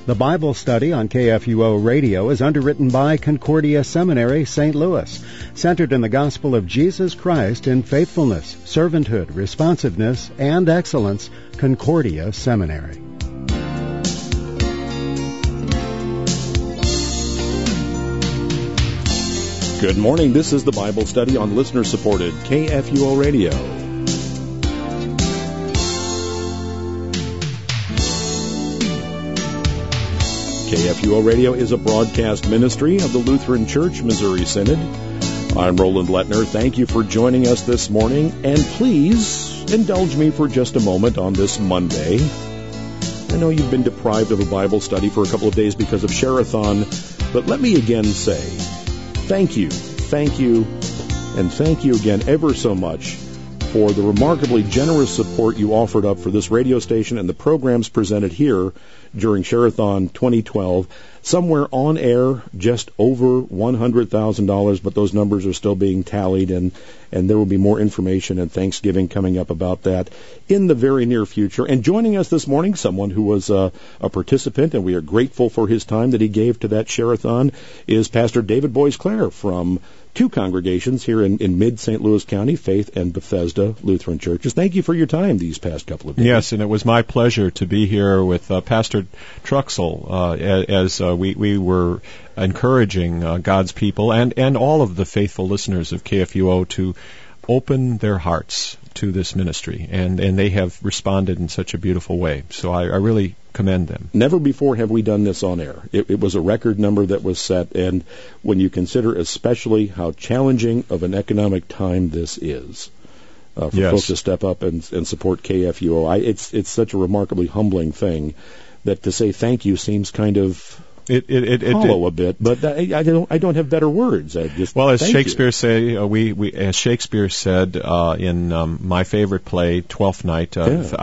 The Bible study on KFUO Radio is underwritten by Concordia Seminary, St. Louis, centered in the gospel of Jesus Christ in faithfulness, servanthood, responsiveness, and excellence. Concordia Seminary. Good morning. This is the Bible study on listener-supported KFUO Radio. KFUO Radio is a broadcast ministry of the Lutheran Church Missouri Synod. I'm Roland Lettner. Thank you for joining us this morning, and please indulge me for just a moment on this Monday. I know you've been deprived of a Bible study for a couple of days because of Share-a-thon, but let me again say thank you, and thank you again ever so much for the remarkably generous support you offered up for this radio station and the programs presented here during Share-a-thon 2012. Somewhere on air, just over $100,000, but those numbers are still being tallied, and there will be more information and Thanksgiving coming up about that in the very near future. And joining us this morning, someone who was a participant, and we are grateful for his time that he gave to that Share-a-thon, is Pastor David Boies-Clare from two congregations here in mid-St. Louis County, Faith and Bethesda Lutheran Churches. Thank you for your time these past couple of days. Yes, and it was my pleasure to be here with Pastor Truxell as we were encouraging God's people and all of the faithful listeners of KFUO to open their hearts to this ministry, and they have responded in such a beautiful way. So I really commend them. Never before have we done this on air. It was a record number that was set, and when you consider especially how challenging of an economic time this is, for folks to step up and support KFUO, it's such a remarkably humbling thing that to say thank you seems kind of hollow a bit, but I don't have better words. As Shakespeare as Shakespeare said in my favorite play, Twelfth Night,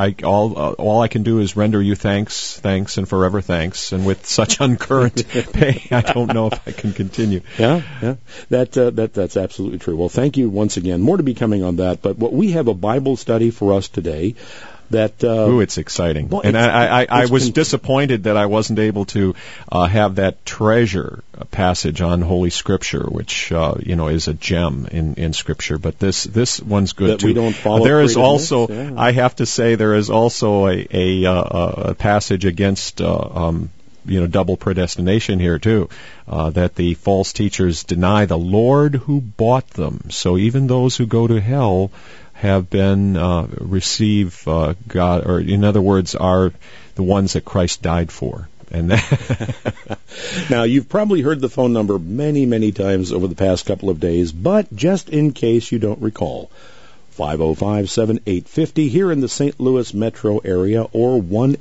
all I can do is render you thanks, and forever thanks, and with such uncurrent pay, I don't know if I can continue. Yeah, that's absolutely true. Well, thank you once again. More to be coming on that, but we have a Bible study for us today. It's exciting. Well, and I was disappointed that I wasn't able to have that treasure passage on Holy Scripture, which is a gem in Scripture. But this one's good too. We don't follow. There is also, I have to say, there is also a passage against double predestination here too, that the false teachers deny the Lord who bought them. So even those who go to hell have been receive God, or in other words, are the ones that Christ died for. And now, you've probably heard the phone number many, many times over the past couple of days, but just in case you don't recall, 505-7850 here in the St. Louis metro area, or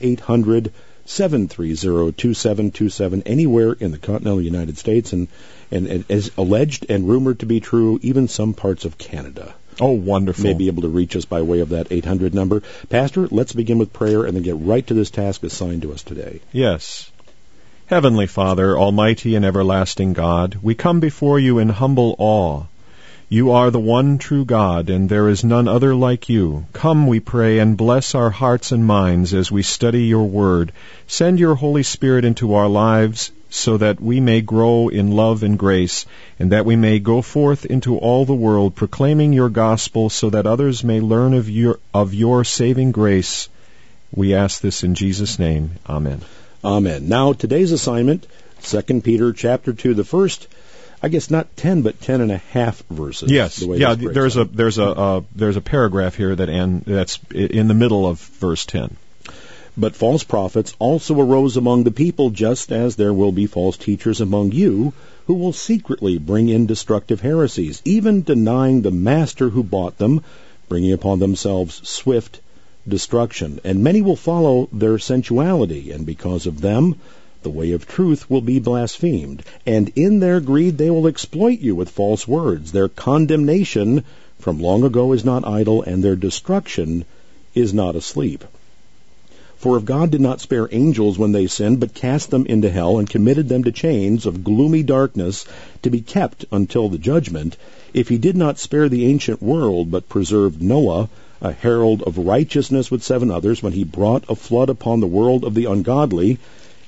1-800-730-2727 anywhere in the continental United States, and as alleged and rumored to be true, even some parts of Canada. Oh, wonderful. May be able to reach us by way of that 800 number. Pastor, let's begin with prayer and then get right to this task assigned to us today. Yes. Heavenly Father, almighty and everlasting God, we come before you in humble awe. You are the one true God, and there is none other like you. Come, we pray, and bless our hearts and minds as we study your word. Send your Holy Spirit into our lives, so that we may grow in love and grace, and that we may go forth into all the world, proclaiming your gospel, so that others may learn of your saving grace. We ask this in Jesus' name. Amen. Amen. Now, today's assignment, 2 Peter chapter 2, the first, I guess not 10, but 10 and a half verses. Yes. There's a paragraph here that's in the middle of verse 10. But false prophets also arose among the people, just as there will be false teachers among you, who will secretly bring in destructive heresies, even denying the master who bought them, bringing upon themselves swift destruction. And many will follow their sensuality, and because of them the way of truth will be blasphemed. And in their greed they will exploit you with false words. Their condemnation from long ago is not idle, and their destruction is not asleep. For if God did not spare angels when they sinned, but cast them into hell and committed them to chains of gloomy darkness to be kept until the judgment, if he did not spare the ancient world, but preserved Noah, a herald of righteousness with 7 others, when he brought a flood upon the world of the ungodly,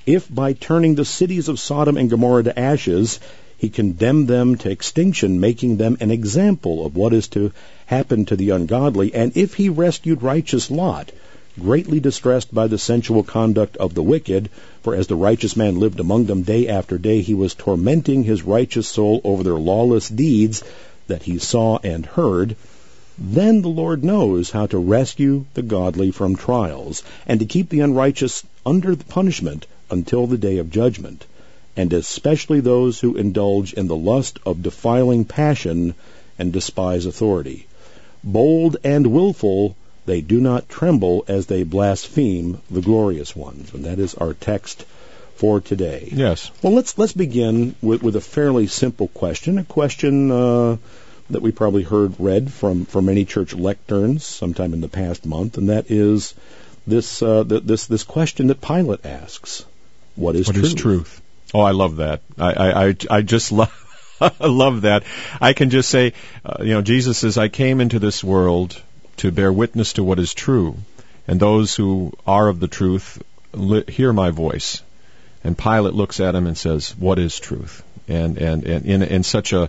if by turning the cities of Sodom and Gomorrah to ashes, he condemned them to extinction, making them an example of what is to happen to the ungodly, and if he rescued righteous Lot, greatly distressed by the sensual conduct of the wicked, for as the righteous man lived among them day after day, he was tormenting his righteous soul over their lawless deeds that he saw and heard, then the Lord knows how to rescue the godly from trials, and to keep the unrighteous under the punishment until the day of judgment, and especially those who indulge in the lust of defiling passion and despise authority. Bold and willful, they do not tremble as they blaspheme the glorious ones. And that is our text for today. Yes. Well, let's begin with a fairly simple question, a question that we probably heard read from many church lecterns sometime in the past month, and that is this question that Pilate asks: What is truth? What is truth? Oh, I love that. I just love I love that. I can just say, Jesus says, "I came into this world to bear witness to what is true, and those who are of the truth hear my voice." And Pilate looks at him and says, "What is truth?" And in such a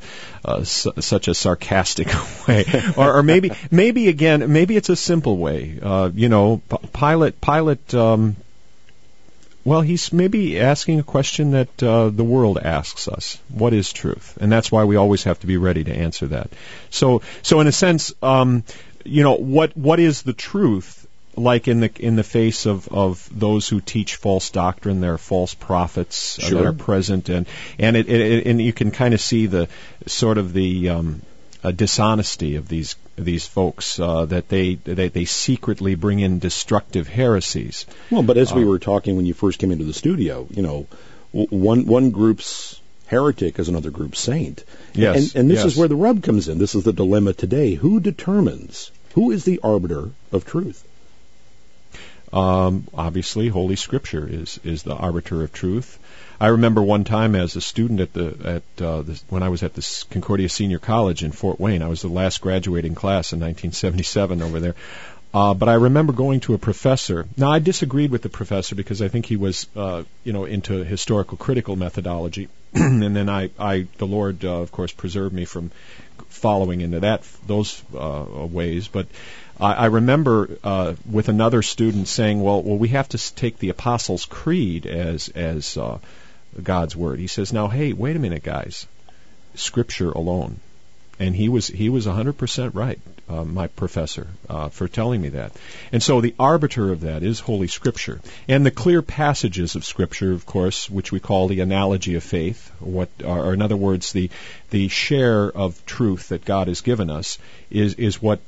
sarcastic way, or maybe it's a simple way. Pilate. Well, he's maybe asking a question that the world asks us: what is truth? And that's why we always have to be ready to answer that. So in a sense, what is the truth? Like in the face of those who teach false doctrine, there are false prophets that are present, and you can kind of see the sort of the dishonesty of these folks, that they secretly bring in destructive heresies. Well, but as we were talking when you first came into the studio, one group's heretic is another group's saint. Yes, and this is where the rub comes in. This is the dilemma today. Who determines? Who is the arbiter of truth? Obviously, Holy Scripture is the arbiter of truth. I remember one time as a student when I was at the Concordia Senior College in Fort Wayne. I was the last graduating class in 1977 over there. But I remember going to a professor. Now, I disagreed with the professor because I think he was, into historical critical methodology, and then the Lord, of course, preserved me from following into those ways. But I remember with another student saying, "Well, we have to take the Apostles' Creed as God's word." He says, "Now, hey, wait a minute, guys, Scripture alone." And he was 100% right, my professor, for telling me that. And so the arbiter of that is Holy Scripture. And the clear passages of Scripture, of course, which we call the analogy of faith, or in other words, the share of truth that God has given us, is what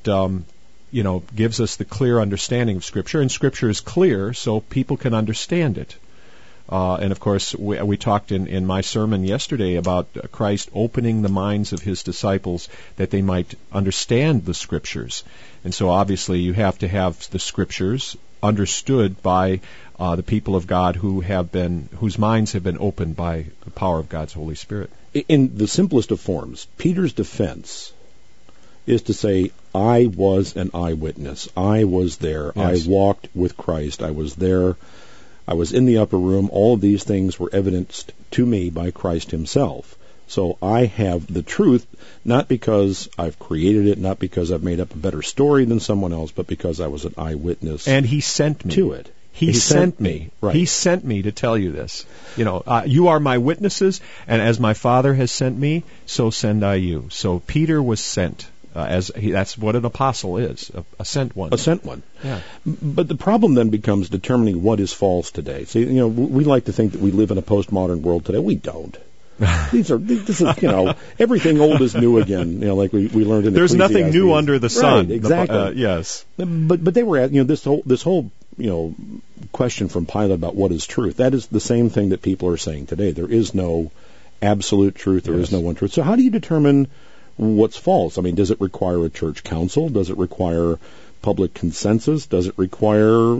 gives us the clear understanding of Scripture. And Scripture is clear, so people can understand it. And of course, we talked in my sermon yesterday about Christ opening the minds of his disciples that they might understand the Scriptures. And so obviously you have to have the Scriptures understood by the people of God whose minds have been opened by the power of God's Holy Spirit. In the simplest of forms, Peter's defense is to say, I was an eyewitness. I was there. Yes. I walked with Christ. I was there. I was in the upper room. All of these things were evidenced to me by Christ himself. So I have the truth, not because I've created it, not because I've made up a better story than someone else, but because I was an eyewitness. And he sent me to it. He sent me. Right. He sent me to tell you this. You are my witnesses, and as my Father has sent me, so send I you. So Peter was sent. That's what an apostle is, a sent one. A sent one. Yeah. But the problem then becomes determining what is false today. See, we like to think that we live in a postmodern world today. We don't. This is everything old is new again. Like we learned in There's nothing new under the sun. Right, exactly. Yes. But they were at this whole question from Pilate about what is truth. That is the same thing that people are saying today. There is no absolute truth. There is no one truth. So how do you determine what's false? I mean, does it require a church council? Does it require public consensus? Does it require,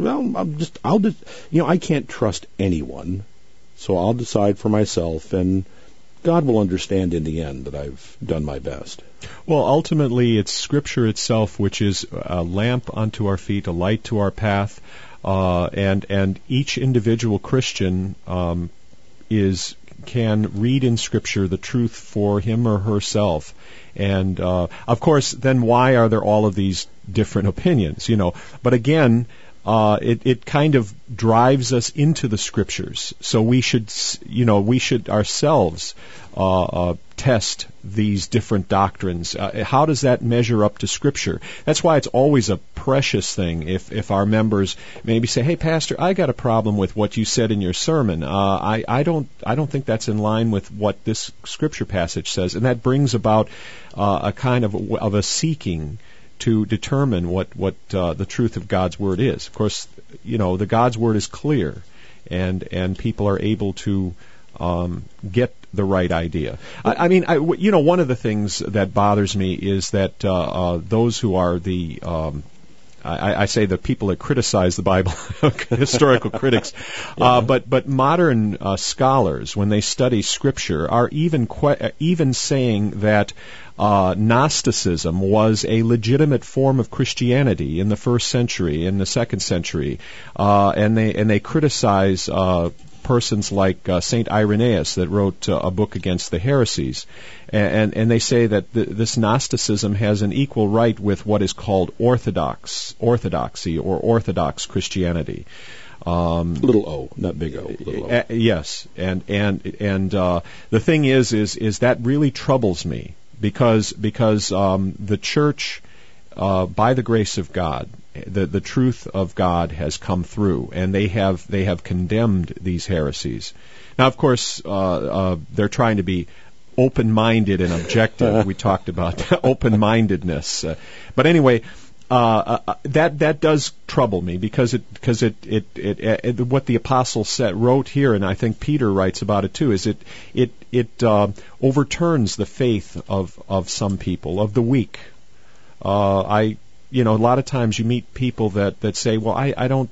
I can't trust anyone, so I'll decide for myself, and God will understand in the end that I've done my best. Well, ultimately, it's Scripture itself which is a lamp unto our feet, a light to our path. and each individual Christian can read in Scripture the truth for him or herself. And of course, then why are there all of these different opinions? But again, it kind of drives us into the Scriptures. So we should ourselves test these different doctrines. How does that measure up to Scripture? That's why it's always a precious thing if our members maybe say, "Hey, Pastor, I got a problem with what you said in your sermon. I don't think that's in line with what this Scripture passage says," and that brings about a kind of a seeking to determine what the truth of God's Word is. Of course, the God's Word is clear, and people are able to get the right idea. One of the things that bothers me is that those who are the I say the people that criticize the Bible, historical critics, but modern scholars, when they study Scripture, are even saying that Gnosticism was a legitimate form of Christianity in the first century, in the second century, and they criticize persons like Saint Irenaeus that wrote a book against the heresies, and they say that this Gnosticism has an equal right with what is called orthodoxy or Orthodox Christianity. Little O, not big O. Little O. Yes, and the thing is that really troubles me because the church, by the grace of God, the truth of God has come through, and they have condemned these heresies. Now, of course, they're trying to be open-minded and objective. We talked about open-mindedness, but anyway, that does trouble me because it what the apostle wrote here, and I think Peter writes about it too, is it overturns the faith of some people, of the weak. A lot of times you meet people that say, well, I don't,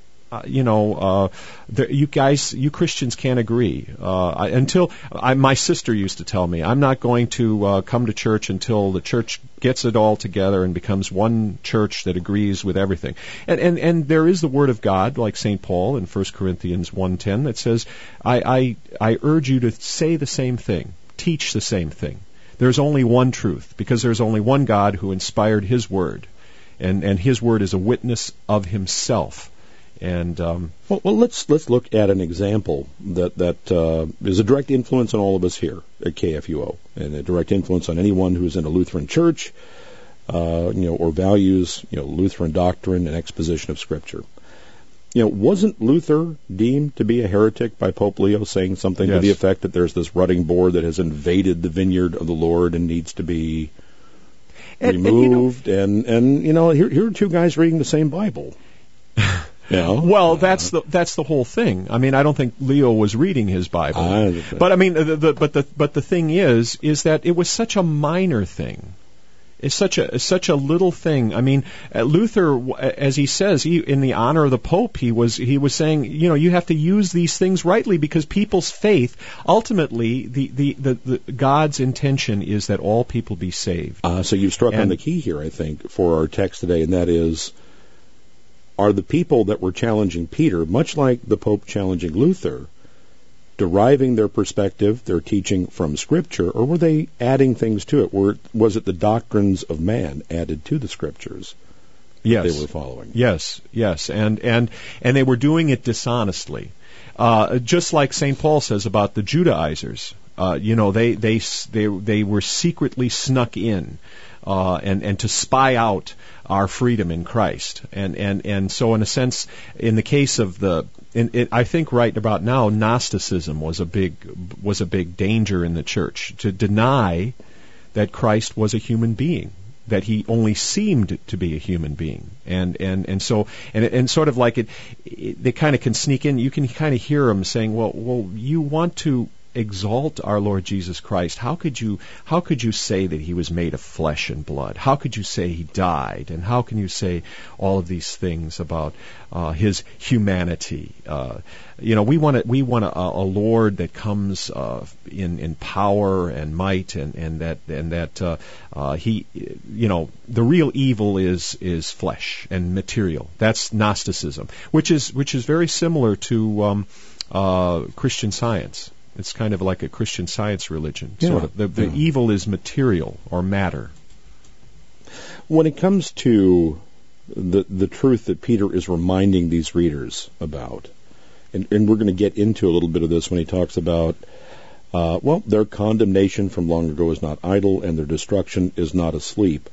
you Christians can't agree. My sister used to tell me, I'm not going to come to church until the church gets it all together and becomes one church that agrees with everything. And there is the Word of God, like St. Paul in 1 Corinthians 1:10, that says, I urge you to say the same thing, teach the same thing. There's only one truth, because there's only one God who inspired His Word. And His Word is a witness of Himself. And well, let's look at an example that is a direct influence on all of us here at KFUO, and a direct influence on anyone who's in a Lutheran church, or values Lutheran doctrine and exposition of Scripture. Wasn't Luther deemed to be a heretic by Pope Leo, saying something to the effect that there's this rutting boar that has invaded the vineyard of the Lord and needs to be removed? And here are two guys reading the same Bible. Well, that's the whole thing. I mean, I don't think Leo was reading his Bible, but I mean, the thing is that it was such a minor thing. It's such a little thing. I mean, Luther, as he says, in the honor of the Pope, he was saying, you have to use these things rightly, because people's faith, ultimately, the God's intention is that all people be saved. So you've struck on the key here, I think, for our text today, and that is, are the people that were challenging Peter, much like the Pope challenging Luther, deriving their perspective, their teaching from Scripture, or were they adding things to it? Was it the doctrines of man added to the Scriptures that they were following? Yes, and they were doing it dishonestly, just like St. Paul says about the Judaizers. They were secretly snuck in, and to spy out our freedom in Christ, and so in a sense, in the case of I think right about now, Gnosticism was a big danger in the church, to deny that Christ was a human being, that He only seemed to be a human being, and so sort of like they kind of can sneak in. You can kind of hear them saying, well, you want to exalt our Lord Jesus Christ? How could you say that he was made of flesh and blood? How could you say he died? And how can you say all of these things about his humanity? We want a Lord that comes in power and might, and that he, the real evil is flesh and material. That's Gnosticism, which is very similar to Christian Science. It's kind of like a Christian Science religion. Yeah. Sort of. The evil is material or matter. When it comes to the truth that Peter is reminding these readers about, and we're going to get into a little bit of this when he talks about, their condemnation from long ago is not idle, and their destruction is not asleep.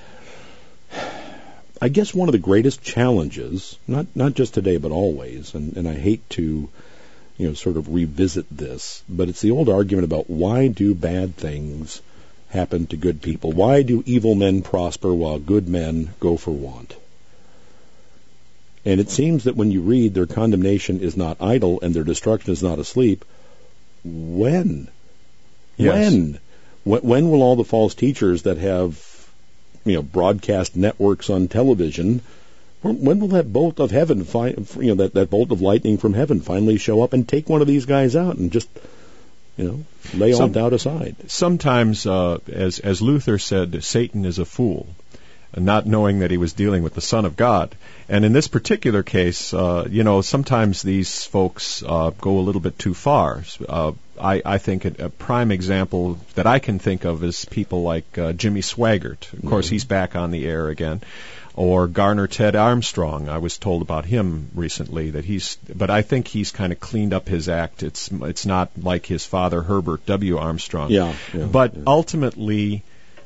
I guess one of the greatest challenges, not just today but always, and I hate to sort of revisit this, but it's the old argument about why do bad things happen to good people? Why do evil men prosper while good men go for want? And it seems that when you read their condemnation is not idle and their destruction is not asleep, when? Yes. When will all the false teachers that have broadcast networks on television, when will that bolt of heaven, that bolt of lightning from heaven finally show up and take one of these guys out and just, lay all doubt aside? Sometimes, as Luther said, Satan is a fool, not knowing that he was dealing with the Son of God. And in this particular case, sometimes these folks go a little bit too far. I think a prime example that I can think of is people like Jimmy Swaggart. Of course, he's back on the air again. Or Garner Ted Armstrong. I was told about him recently but I think he's kind of cleaned up his act. It's not like his father, Herbert W. Armstrong. But ultimately,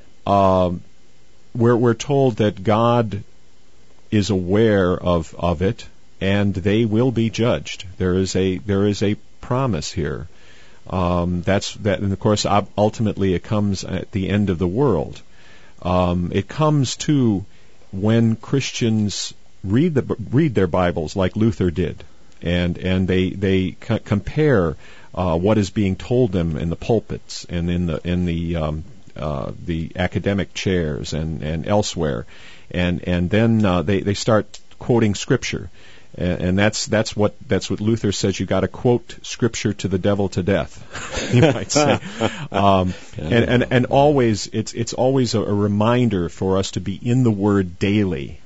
we're told that God is aware of it, and they will be judged. There is a promise here. And of course, ultimately, it comes at the end of the world. It comes to when Christians read their Bibles like Luther did, and they compare what is being told them in the pulpits and in the academic chairs and elsewhere, and then they start quoting Scripture, and that's what Luther says. You got to quote Scripture to the devil to death, you might say, and always it's always a reminder for us to be in the Word daily,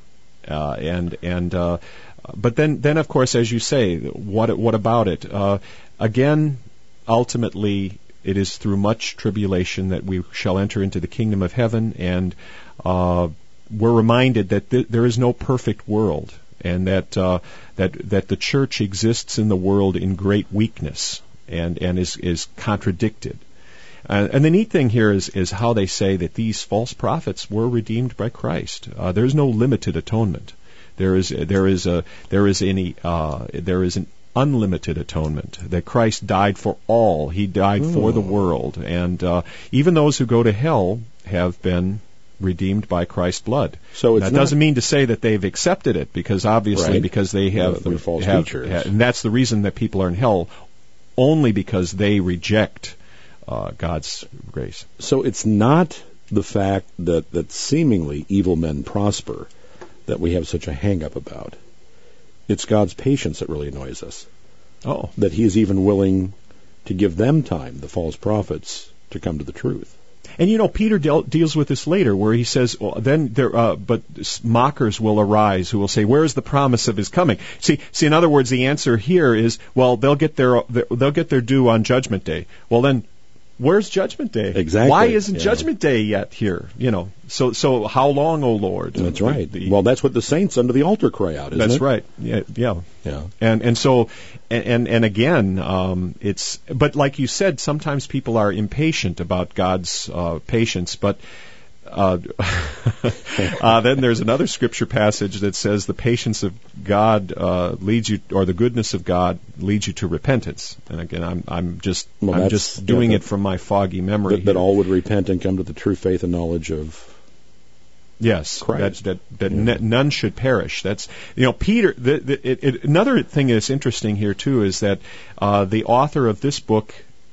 but then of course, as you say, what about it? Again, ultimately, it is through much tribulation that we shall enter into the kingdom of heaven, and we're reminded that there is no perfect world, and that the church exists in the world in great weakness and is contradicted. And the neat thing here is how they say that these false prophets were redeemed by Christ. There's no limited atonement. There is an unlimited atonement, that Christ died for all. He died for the world. And even those who go to hell have been redeemed by Christ's blood. So that doesn't mean to say that they've accepted it, because obviously, because they have false teachers. And that's the reason that people are in hell, only because they reject God's grace. So it's not the fact that seemingly evil men prosper that we have such a hang-up about. It's God's patience that really annoys us. Oh. That He is even willing to give them time, the false prophets, to come to the truth. And Peter deals with this later, where he says, but mockers will arise who will say, "Where is the promise of His coming?" See, in other words, the answer here is, well, they'll get their due on Judgment Day. Well, then, where's Judgment Day? Exactly. Why isn't Judgment Day yet here? So how long, O Lord? That's right. Well, that's what the saints under the altar cry out, isn't it? That's right. Yeah. And so again, but like you said, sometimes people are impatient about God's patience, but then there's another scripture passage that says the patience of God leads you, or the goodness of God leads you to repentance. And again, I'm just doing it from my foggy memory. That all would repent and come to the true faith and knowledge of Christ. That none should perish. That's Peter. Another thing that's interesting here too is that the author of this book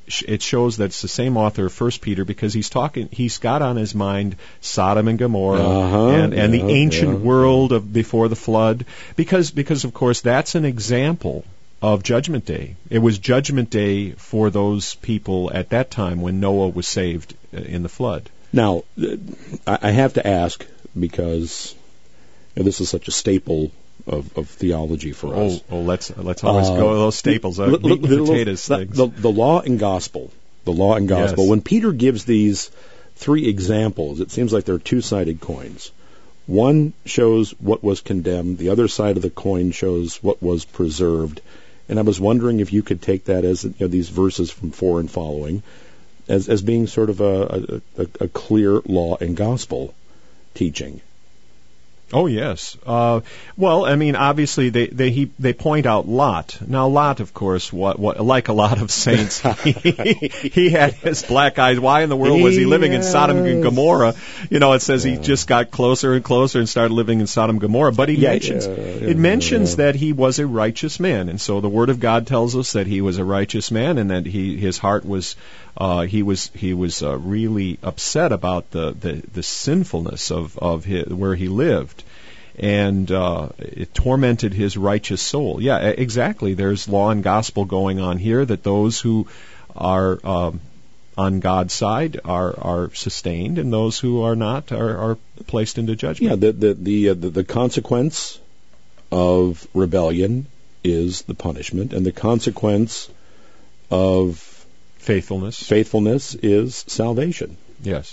it shows that it's the same author of 1 Peter, because he's got on his mind Sodom and Gomorrah and the ancient world of before the flood, because of course that's an example of Judgment Day. It was Judgment Day for those people at that time when Noah was saved in the flood. Now, I have to ask, because this is such a staple of theology for us. Let's always go to those staples, meat and potatoes things. The law and gospel. Yes. When Peter gives these three examples, it seems like they're two-sided coins. One shows what was condemned. The other side of the coin shows what was preserved. And I was wondering if you could take that as these verses from 4 and following as being sort of a clear law and gospel teaching. Oh yes. Well, I mean, obviously they point out Lot. Now Lot, of course, what like a lot of saints, he had his black eyes. Why in the world was he living in Sodom and Gomorrah? It says he just got closer and closer and started living in Sodom and Gomorrah. But it mentions that he was a righteous man, and so the Word of God tells us that he was a righteous man, and that his heart was. He was really upset about the sinfulness of his, where he lived, and it tormented his righteous soul. Yeah, exactly. There's law and gospel going on here, that those who are on God's side are sustained, and those who are not are placed into judgment. Yeah, the consequence of rebellion is the punishment, and the consequence of Faithfulness is salvation. Yes.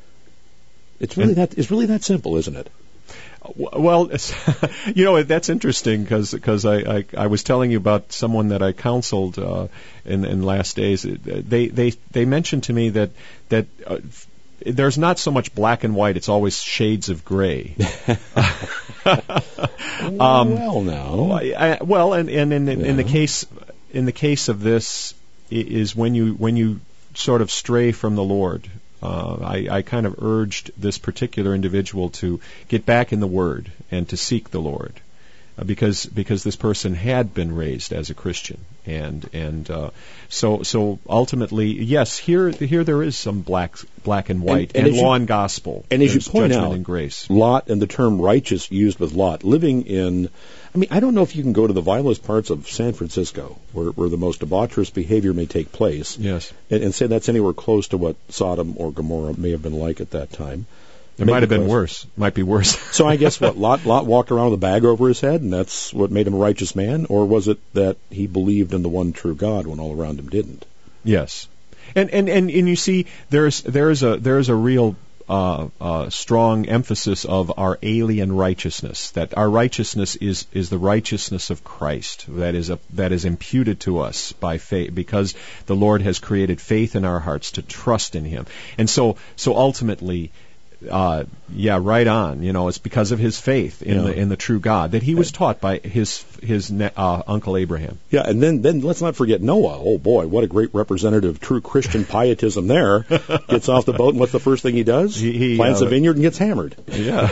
It's really that simple, isn't it? Well, that's interesting because I was telling you about someone that I counseled in last days. They mentioned to me that there's not so much black and white; it's always shades of gray. Well, now. In the case of this. Is when you sort of stray from the Lord. I kind of urged this particular individual to get back in the Word and to seek the Lord, because this person had been raised as a Christian, and so ultimately, yes, here there is some black and white and law and gospel, and as you point out, and grace. Lot and the term righteous used with Lot, living in. I mean, I don't know if you can go to the vilest parts of San Francisco, where the most debaucherous behavior may take place, yes, and say that's anywhere close to what Sodom or Gomorrah may have been like at that time. It might have been worse. Might be worse. So I guess what, Lot walked around with a bag over his head, and that's what made him a righteous man? Or was it that he believed in the one true God when all around him didn't? Yes. And you see, there's a real strong emphasis of our alien righteousness, that our righteousness is the righteousness of Christ, that is imputed to us by faith, because the Lord has created faith in our hearts to trust in Him. And so ultimately, right on. It's because of his faith in the true God that he was taught by his uncle Abraham. Yeah, and then let's not forget Noah. Oh boy, what a great representative of true Christian pietism there. Gets off the boat, and what's the first thing he does? He plants a vineyard and gets hammered. Yeah.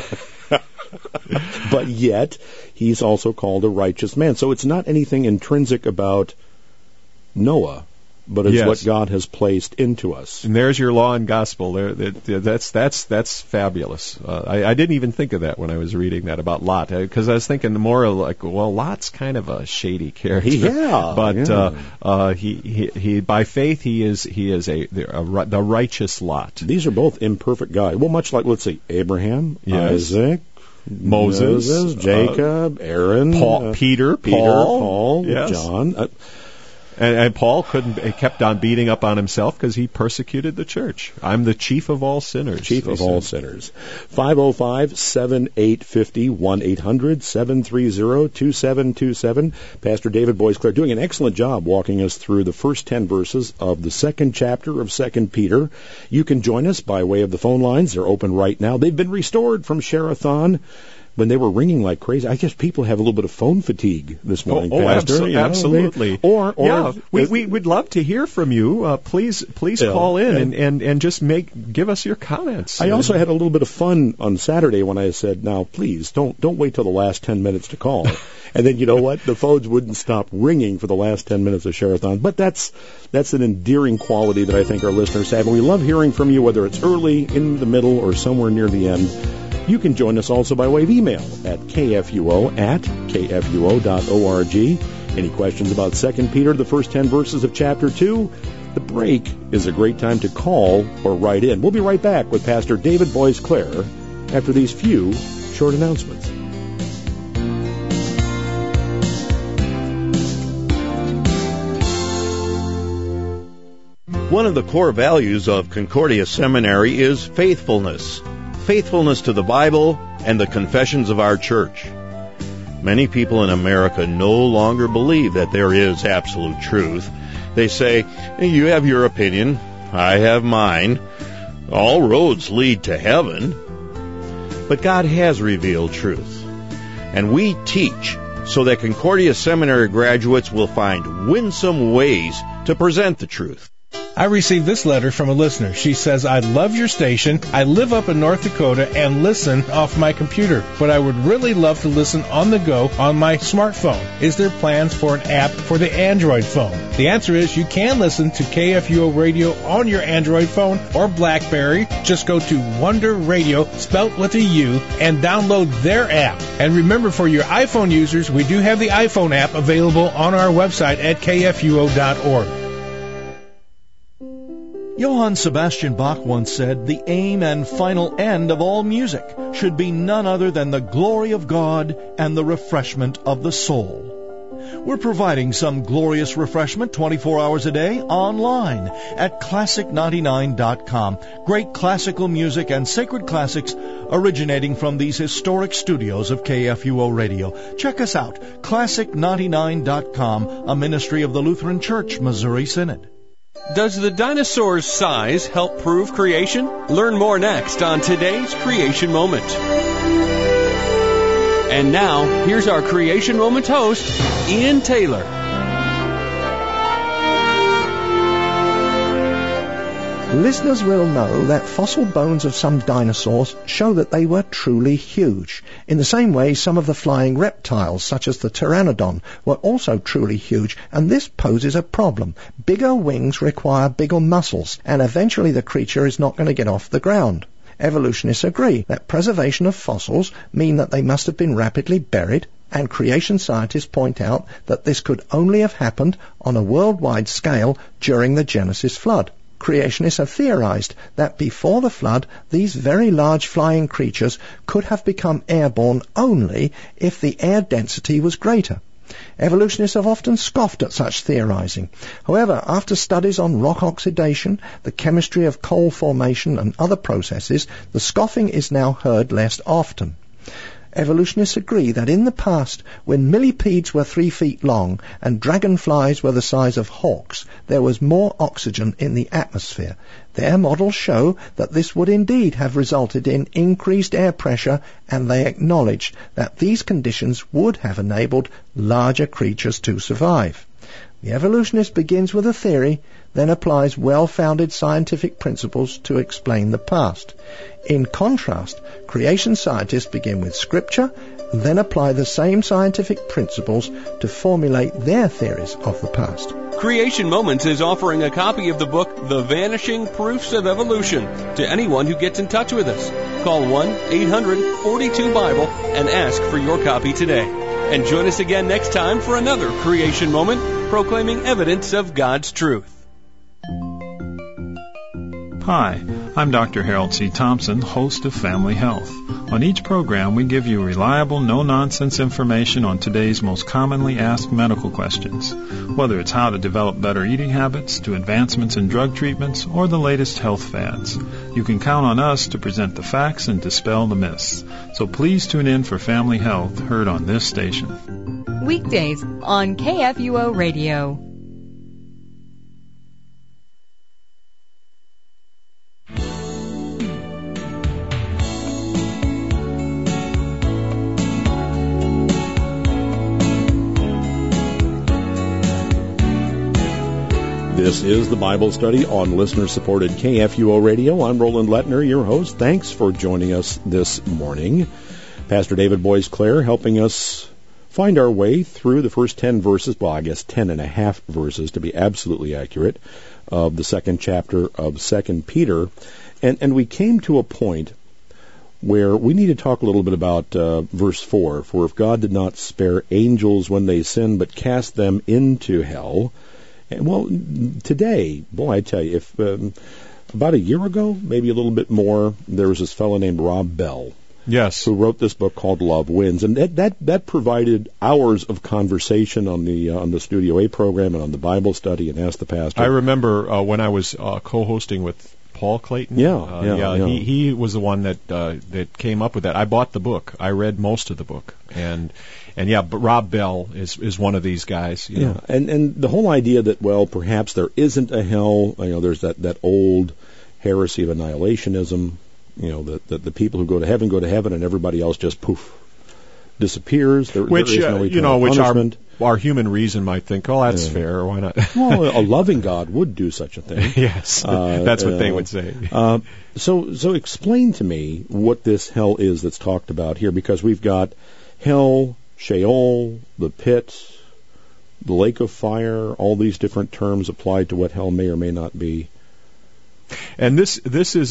But yet, he's also called a righteous man. So it's not anything intrinsic about Noah, but it's what God has placed into us. And there's your law and gospel. That's fabulous. I didn't even think of that when I was reading that about Lot, because I was thinking more like, well, Lot's kind of a shady character. Yeah, but he by faith he is the righteous Lot. These are both imperfect guys. Well, much like, let's see, Abraham, Isaac, Moses, Jacob, Aaron, Peter, Paul, John. And Paul kept on beating up on himself because he persecuted the church. I'm the chief of all sinners. Chief of all sinners. 505-7850, 1-800-730-2727. Pastor David Boisclair doing an excellent job walking us through the first 10 verses of the second chapter of 2 Peter. You can join us by way of the phone lines. They're open right now. They've been restored from Share-a-thon. when they were ringing like crazy. I guess people have a little bit of phone fatigue this morning, Pastor. Absolutely. We would love to hear from you. Please call in and just give us your comments. I also had a little bit of fun on Saturday when I said, now, please, don't wait till the last 10 minutes to call. And then, you know what? The phones wouldn't stop ringing for the last 10 minutes of Share-a-thon. But that's an endearing quality that I think our listeners have. And we love hearing from you, whether it's early, in the middle, or somewhere near the end. You can join us also by way of email at kfuo@kfuo.org. Any questions about 2 Peter, the first 10 verses of chapter 2? The break is a great time to call or write in. We'll be right back with Pastor David Boies-Clare after these few short announcements. One of the core values of Concordia Seminary is faithfulness. Faithfulness to the Bible and the confessions of our church. Many people in America no longer believe that there is absolute truth. They say, you have your opinion, I have mine. All roads lead to heaven. But God has revealed truth. And we teach so that Concordia Seminary graduates will find winsome ways to present the truth. I received this letter from a listener. She says, I love your station. I live up in North Dakota and listen off my computer, but I would really love to listen on the go on my smartphone. Is there plans for an app for the Android phone? The answer is you can listen to KFUO Radio on your Android phone or BlackBerry. Just go to Wonder Radio, spelt with a U, and download their app. And remember, for your iPhone users, we do have the iPhone app available on our website at kfuo.org. Johann Sebastian Bach once said, the aim and final end of all music should be none other than the glory of God and the refreshment of the soul. We're providing some glorious refreshment 24 hours a day online at Classic99.com. Great classical music and sacred classics originating from these historic studios of KFUO Radio. Check us out, Classic99.com, a ministry of the Lutheran Church, Missouri Synod. Does the dinosaur's size help prove creation? Learn more next on today's Creation Moment. And now, here's our Creation Moment host, Ian Taylor. Listeners will know that fossil bones of some dinosaurs show that they were truly huge. In the same way, some of the flying reptiles, such as the pteranodon, were also truly huge, and this poses a problem. Bigger wings require bigger muscles, and eventually the creature is not going to get off the ground. Evolutionists agree that preservation of fossils mean that they must have been rapidly buried, and creation scientists point out that this could only have happened on a worldwide scale during the Genesis flood. Creationists have theorized that before the flood, these very large flying creatures could have become airborne only if the air density was greater. Evolutionists have often scoffed at such theorizing. However, after studies on rock oxidation, the chemistry of coal formation and other processes, the scoffing is now heard less often. Evolutionists agree that in the past, when millipedes were 3 feet long and dragonflies were the size of hawks, there was more oxygen in the atmosphere. Their models show that this would indeed have resulted in increased air pressure, and they acknowledged that these conditions would have enabled larger creatures to survive. The evolutionist begins with a theory, then applies well-founded scientific principles to explain the past. In contrast, creation scientists begin with scripture, and then apply the same scientific principles to formulate their theories of the past. Creation Moments is offering a copy of the book, The Vanishing Proofs of Evolution, to anyone who gets in touch with us. Call 1-800-42-BIBLE and ask for your copy today. And join us again next time for another Creation Moment, proclaiming evidence of God's truth. Hi, I'm Dr. Harold C. Thompson, host of Family Health. On each program, we give you reliable, no-nonsense information on today's most commonly asked medical questions, whether it's how to develop better eating habits, to advancements in drug treatments, or the latest health fads. You can count on us to present the facts and dispel the myths. So please tune in for Family Health, heard on this station. Weekdays on KFUO Radio. This is the Bible Study on listener-supported KFUO Radio. I'm Roland Lettner, your host. Thanks for joining us this morning. Pastor David Boisclair helping us find our way through the first 10 verses, well, I guess 10 and a half verses to be absolutely accurate, of the second chapter of 2 Peter. And we came to a point where we need to talk a little bit about verse 4. For if God did not spare angels when they sinned, but cast them into hell. And, well, today, boy, I tell you, if about a year ago, maybe a little bit more, there was this fellow named Rob Bell. Yes. Who wrote this book called Love Wins. And that provided hours of conversation on the Studio A program and on the Bible study and Ask the Pastor. I remember when I was co-hosting with Paul Clayton. Yeah. He was the one that came up with that. I bought the book. I read most of the book. And yeah, but Rob Bell is one of these guys. You know. And the whole idea that, well, perhaps there isn't a hell, there's that old heresy of annihilationism, that the people who go to heaven and everybody else just poof disappears. There is no eternal punishment. Our human reason might think, oh, that's fair. Why not? Well, a loving God would do such a thing. Yes, that's what they would say. So explain to me what this hell is that's talked about here, because we've got hell, Sheol, the pit, the lake of fire, all these different terms applied to what hell may or may not be. And this is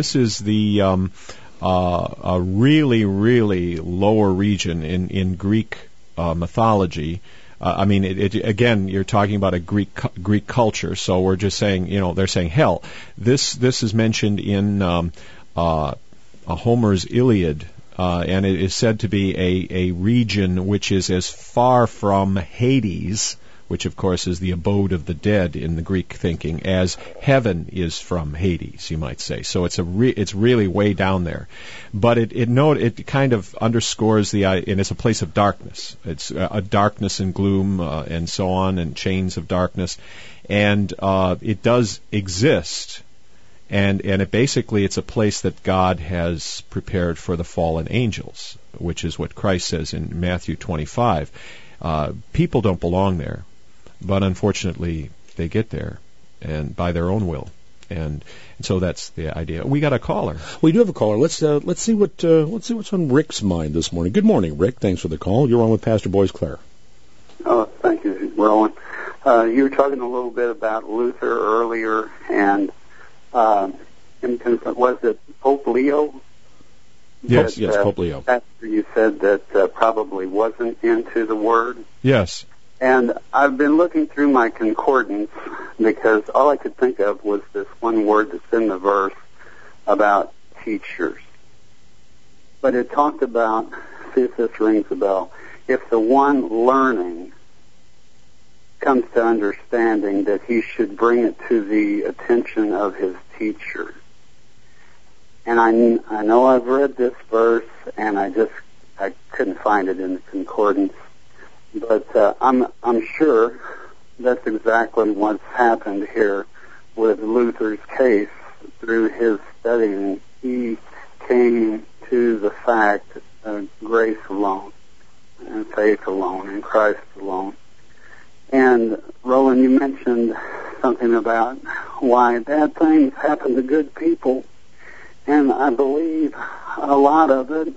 the a really, really lower region in Greek mythology. Again, you're talking about a Greek culture, so we're just saying, they're saying hell. This is mentioned in Homer's Iliad, and it is said to be a region which is as far from Hades, which of course is the abode of the dead in the Greek thinking, as heaven is from Hades, you might say. So it's really way down there, but it kind of underscores and it's a place of darkness. It's a darkness and gloom and so on, and chains of darkness, and it does exist, and it's a place that God has prepared for the fallen angels, which is what Christ says in Matthew 25. People don't belong there. But unfortunately, they get there, and by their own will, and so that's the idea. We got a caller. We do have a caller. Let's see what's on Rick's mind this morning. Good morning, Rick. Thanks for the call. You're on with Pastor Boisclair. Oh, thank you, Roland. You were talking a little bit about Luther earlier, and was it Pope Leo? Yes, Pope Leo. After you said that probably wasn't into the Word. Yes. And I've been looking through my concordance because all I could think of was this one word that's in the verse about teachers. But it talked about, see if this rings a bell, if the one learning comes to understanding, that he should bring it to the attention of his teacher. And I know I've read this verse, and I couldn't find it in the concordance. But I'm sure that's exactly what's happened here with Luther's case. Through his studying, he came to the fact of grace alone, and faith alone, and Christ alone. And Roland, you mentioned something about why bad things happen to good people, and I believe a lot of it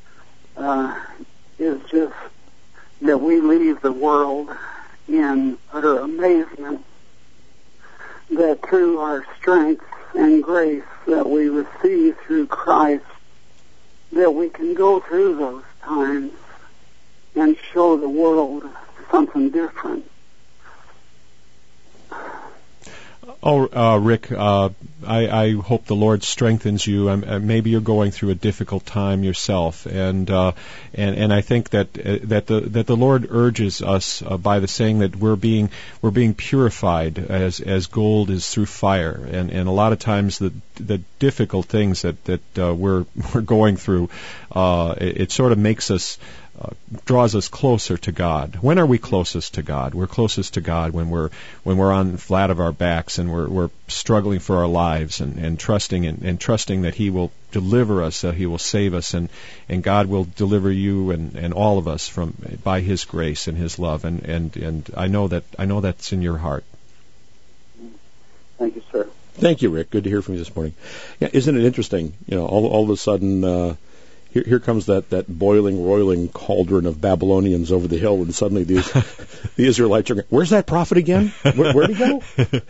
is just that we leave the world in utter amazement that through our strength and grace that we receive through Christ, that we can go through those times and show the world something different. Oh, Rick, I hope the Lord strengthens you. Maybe you're going through a difficult time yourself, and I think that the Lord urges us by the saying that we're being purified as gold is through fire, and a lot of times the difficult things that we're going through, it sort of makes us. Draws us closer to God. When are we closest to God? We're closest to God when we're on the flat of our backs and we're struggling for our lives and trusting that He will deliver us, that He will save us, and God will deliver you and all of us by His grace and His love. And I know that's in your heart. Thank you, sir. Thank you, Rick. Good to hear from you this morning. Yeah, isn't it interesting? All of a sudden, here comes that boiling, roiling cauldron of Babylonians over the hill, and suddenly the Israelites are going, where's that prophet again? Where'd he go?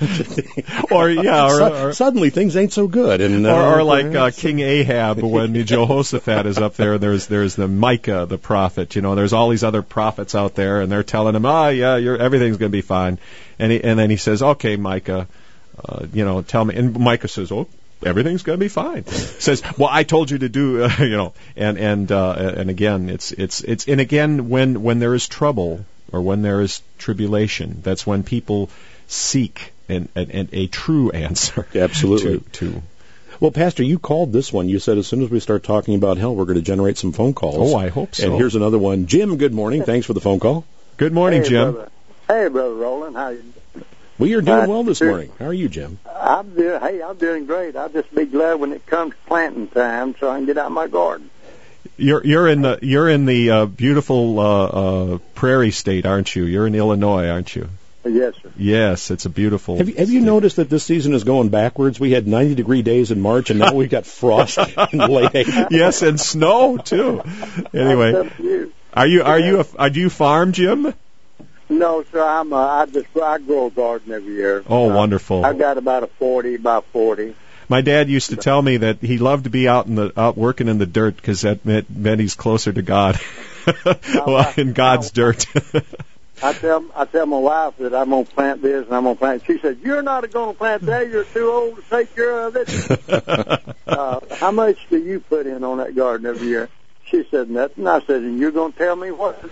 Suddenly things ain't so good. And or like King Ahab when Jehoshaphat is up there. There's the Micah, the prophet. There's all these other prophets out there, and they're telling him, everything's going to be fine. And then he says, okay, Micah, tell me. And Micah says, oh, everything's going to be fine. Says, well, I told you to do, and again, and again, when there is trouble or when there is tribulation, that's when people seek a true answer. Absolutely. Well, Pastor, you called this one. You said as soon as we start talking about hell, we're going to generate some phone calls. Oh, I hope so. And here's another one. Jim, good morning. Thanks for the phone call. Good morning, Jim. Brother. Hey, Brother Roland. How you? We are doing well this morning. How are you, Jim? I'm doing great. I'll just be glad when it comes planting time so I can get out my garden. You're in the beautiful prairie state, aren't you? You're in Illinois, aren't you? Yes, sir. Yes, it's a beautiful. Have you noticed that this season is going backwards? We had 90-degree days in March, and now we've got frost in late April. Yes, and snow too. Anyway, do you farm, Jim? No, sir. I grow a garden every year. Oh, wonderful! I've got about 40. My dad used to tell me that he loved to be out working in the dirt because that meant he's closer to God. Well, in God's dirt. I tell my wife that I'm going to plant this and I'm going to plant. She said, "You're not going to plant that. You're too old to take care of it." How much do you put in on that garden every year? She said nothing. I said, "And you're going to tell me what to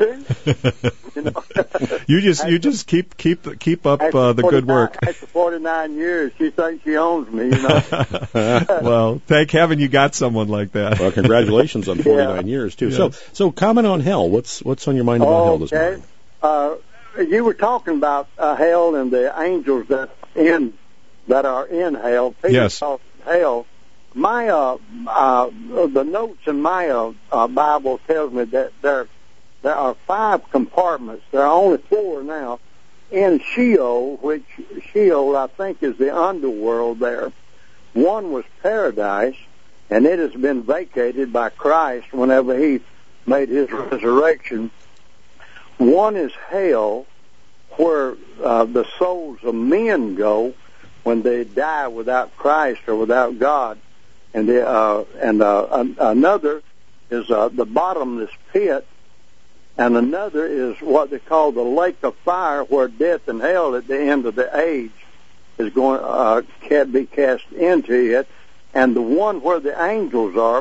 do?" You just keep up the good work. After 49 years, she thinks she owns me. Well, thank heaven you got someone like that. Well, congratulations on 49 years too. Yes. So comment on hell. What's on your mind about hell this morning? You were talking about hell and the angels that are in hell. Yes. Hell. My the notes in my Bible tells me that there are 5 compartments. There are only 4 now in Sheol, which Sheol I think is the underworld there. One was paradise, and it has been vacated by Christ whenever He made His resurrection. One is hell, where the souls of men go when they die without Christ or without God. And another is the bottomless pit, and another is what they call the lake of fire, where death and hell at the end of the age is going can be cast into it. And the one where the angels are,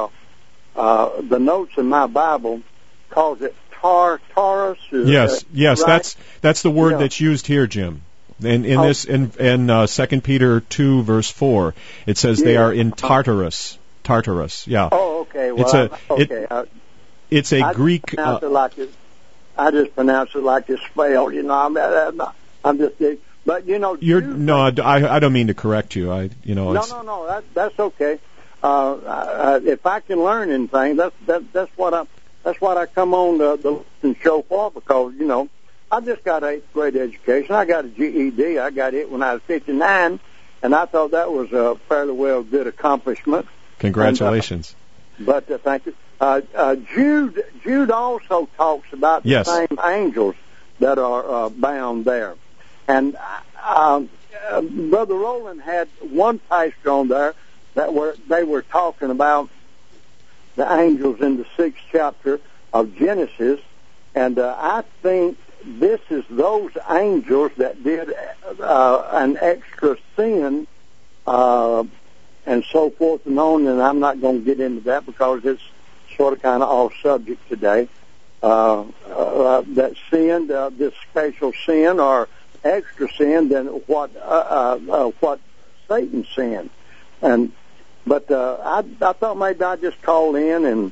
the notes in my Bible calls it Tartarus. Yes, right? That's the word that's used here, Jim. In 2 Peter 2 verse 4, it says they are in Tartarus. Tartarus, yeah. Oh, okay. Well, it's a Greek. I just pronounce it like it's spelled. I'm just. But I don't mean to correct you. No. That's okay. If I can learn anything, that's what I come on the show for, because I just got 8th grade education. I got a GED. I got it when I was 59, and I thought that was a fairly good accomplishment. Congratulations. But thank you. Jude also talks about the same angels that are bound there. And Brother Roland had one pastor on there they were talking about the angels in the 6th chapter of Genesis, and I think this is those angels that did an extra sin and so forth and on, and I'm not going to get into that because it's sort of kind of off subject today. That sin, this special sin or extra sin than what Satan sinned. But I thought maybe I'd just call in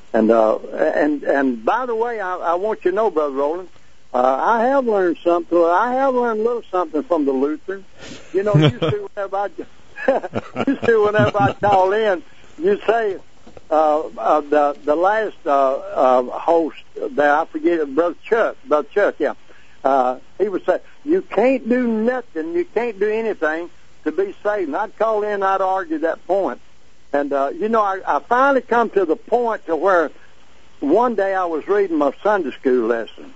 and by the way, I want you to know, Brother Roland, I have learned something. I have learned a little something from the Lutheran. Used to whenever I call in, you say the last host there, I forget it, Brother Chuck, yeah. He would say, you can't do nothing, you can't do anything to be saved. And I'd call in, I'd argue that point. And, I finally come to the point to where one day I was reading my Sunday school lesson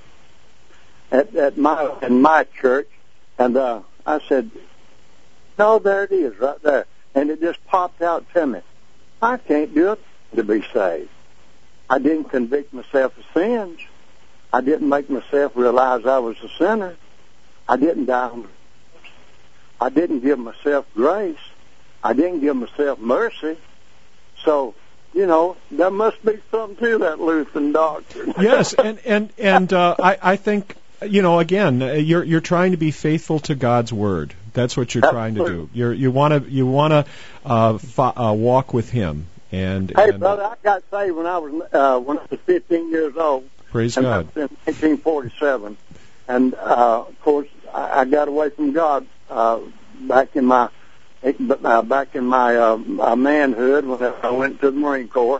in my church, and I said, no, there it is right there. And it just popped out to me. I can't do it to be saved. I didn't convict myself of sins. I didn't make myself realize I was a sinner. I didn't die. I didn't give myself grace. I didn't give myself mercy. So, there must be something to that Lutheran doctrine. Yes, and I think, again, you're trying to be faithful to God's word. That's what you're trying to do. You want to walk with Him. Hey, brother, I got saved when I was 15 years old. Praise God. In 1947, and of course I got away from God back in my manhood when I went to the Marine Corps.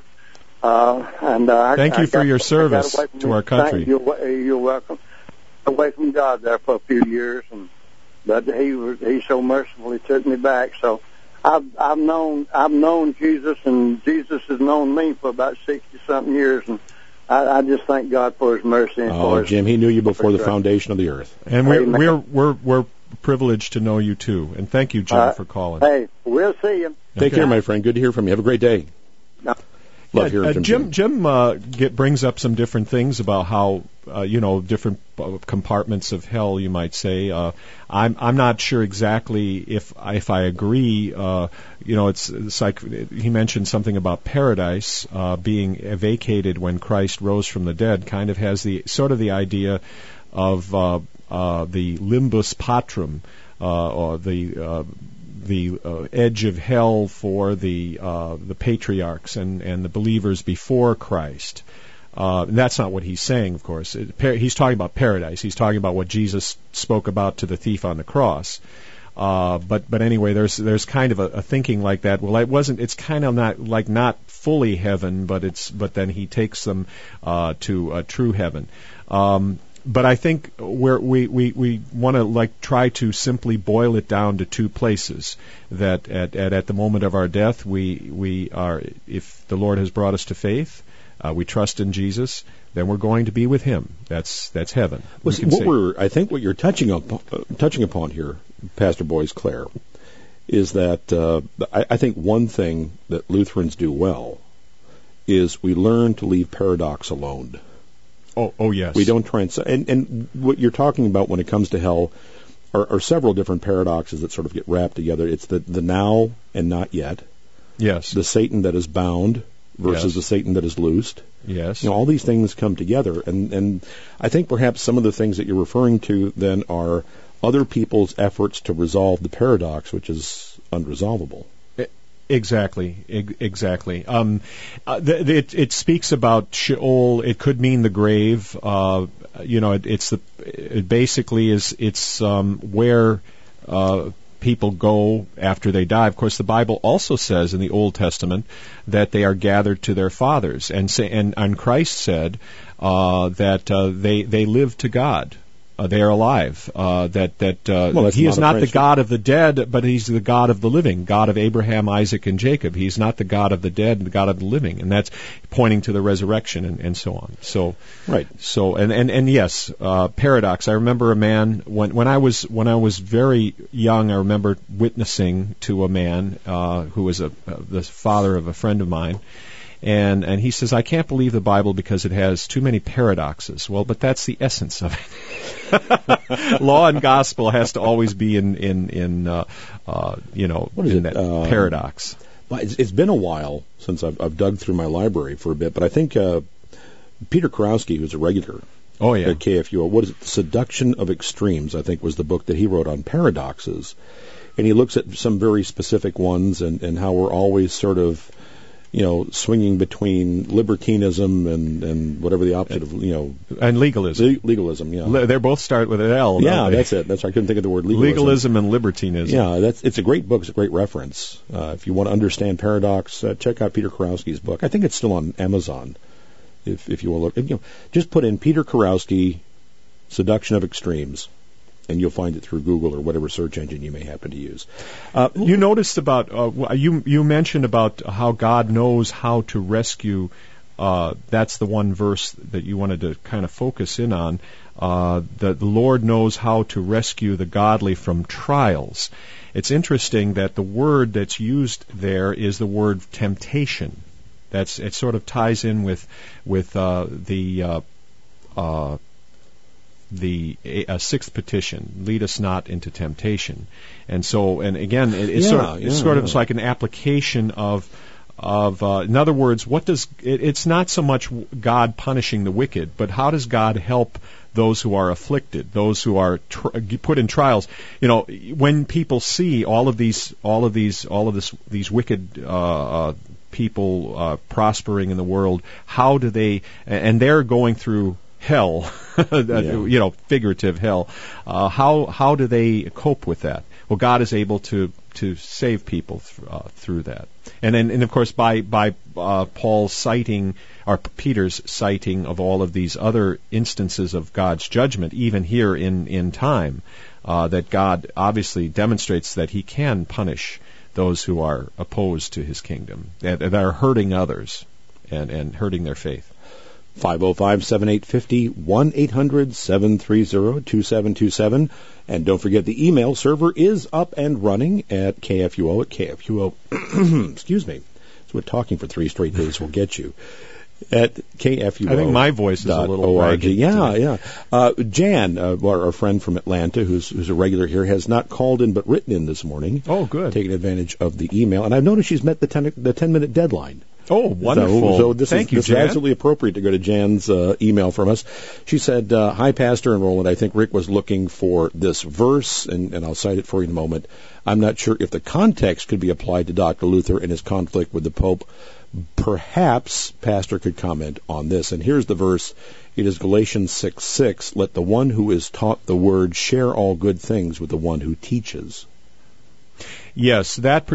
Thank you for your service to our country. You're welcome. Away from God there for a few years, but He so mercifully took me back. So I've known Jesus, and Jesus has known me for about 60-something years, and I just thank God for His mercy. And for His, Jim, He knew you before the foundation of the earth. And we're privileged to know you too. And thank you, Jim, for calling. Hey, we'll see you. Take care, my friend. Good to hear from you. Have a great day. Love hearing from Jim. Jim brings up some different things about how different compartments of hell, you might say. I'm not sure exactly if I agree. It's like he mentioned something about paradise being vacated when Christ rose from the dead. Kind of has the idea of the limbus patrum, or the edge of hell for the patriarchs and the believers before Christ. And that's not what he's saying, of course. He's talking about paradise. He's talking about what Jesus spoke about to the thief on the cross. But anyway, there's kind of a thinking like that. Well, it's kind of not fully heaven, but then he takes them to a true heaven. But I think we want to try to simply boil it down to two places. That at the moment of our death, we are, if the Lord has brought us to faith, we trust in Jesus, then we're going to be with Him. That's heaven. I think what you're touching upon here, Pastor Boyce-Clare, is that I think one thing that Lutherans do well is we learn to leave paradox alone. Oh yes. We don't try and what you're talking about when it comes to hell are several different paradoxes that sort of get wrapped together. It's the now and not yet. Yes. The Satan that is bound versus the Satan that is loosed. Yes. All these things come together, and I think perhaps some of the things that you're referring to then are other people's efforts to resolve the paradox, which is unresolvable. Exactly. It speaks about Sheol. It could mean the grave. It basically is where people go after they die. Of course, the Bible also says in the Old Testament that they are gathered to their fathers, and Christ said that they live to God. They are alive. He is not the God of the dead, but He's the God of the living, God of Abraham, Isaac, and Jacob. He's not the God of the dead, the God of the living, and that's pointing to the resurrection and so on. So, right. So, and yes, paradox. I remember a man when I was very young. I remember witnessing to a man who was the father of a friend of mine. And he says, I can't believe the Bible because it has too many paradoxes. Well, but that's the essence of it. Law and gospel has to always be in that paradox. Well, it's been a while since I've dug through my library for a bit, but I think Peter Kurowski, who's a regular at KFUO, what is it? Seduction of Extremes, I think, was the book that he wrote on paradoxes. And he looks at some very specific ones and how we're always sort of swinging between libertinism and whatever the opposite of, And legalism. Legalism, yeah. They both start with an L. Yeah, that's it. That's why I couldn't think of the word legalism. Legalism and libertinism. Yeah, it's a great book. It's a great reference. If you want to understand paradox, check out Peter Kurowski's book. I think it's still on Amazon, if you will look. Just put in Peter Kurowski, Seduction of Extremes, and you'll find it through Google or whatever search engine you may happen to use. You noticed about you mentioned about how God knows how to rescue. That's the one verse that you wanted to kind of focus in on. The Lord knows how to rescue the godly from trials. It's interesting that the word that's used there is the word temptation. It sort of ties in with the sixth petition, lead us not into temptation. And so, and again, it's sort of like an application of in other words, it's not so much God punishing the wicked, but how does God help those who are afflicted, those who are put in trials? You know, when people see all of these wicked people prospering in the world, how do they? And they're going through hell, figurative hell. How do they cope with that? Well, God is able to save people through that. And of course by Paul's citing, or Peter's citing of all of these other instances of God's judgment, even here in time, that God obviously demonstrates that He can punish those who are opposed to His kingdom, that are hurting others and hurting their faith. 505-7850, 1-800-730-2727. And don't forget the email server is up and running at KFUO, excuse me. That's what talking for 3 straight days will get you. At KFUO. I think my voice is a little ragged. Yeah. Jan, our friend from Atlanta, who's a regular here, has not called in but written in this morning. Oh, good. Taking advantage of the email. And I've noticed she's met the 10-minute deadline. Oh, wonderful. So this Thank you, is Jan. absolutely appropriate to go to Jan's email from us. She said, hi, Pastor and Roland. I think Rick was looking for this verse, and I'll cite it for you in a moment. I'm not sure if the context could be applied to Dr. Luther and his conflict with the Pope. Perhaps Pastor could comment on this. And here's the verse. It is Galatians 6:6. Let the one who is taught the word share all good things with the one who teaches. Yes, that's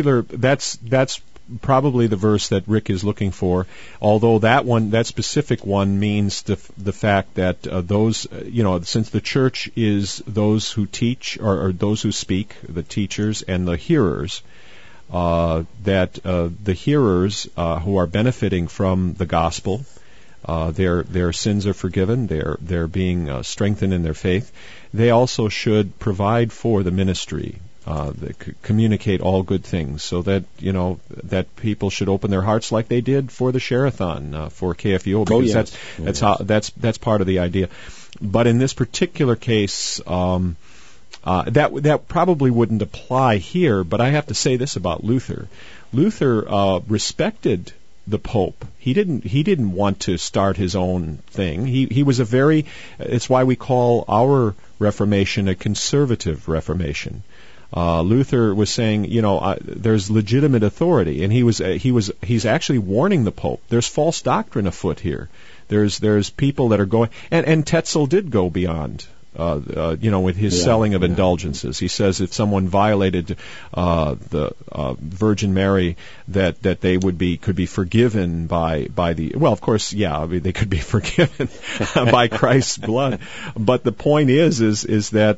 probably the verse that Rick is looking for, although that specific one means the fact that those, since the church is those who teach or those who speak, the teachers and the hearers, that the hearers who are benefiting from the gospel, their sins are forgiven, they're being strengthened in their faith. They also should provide for the ministry. They communicate all good things, so that that people should open their hearts like they did for the Share-a-thon for KFUO, because that's part of the idea. But in this particular case, that probably wouldn't apply here. But I have to say this about Luther: Luther respected the Pope. He didn't want to start his own thing. He was it's why we call our Reformation a conservative Reformation. Luther was saying, there's legitimate authority, and he's actually warning the Pope. There's false doctrine afoot here. There's people that are going, and Tetzel did go beyond, with his selling of indulgences. He says if someone violated the Virgin Mary, that they could be forgiven by the. Well, of course, they could be forgiven by Christ's blood. But the point is that.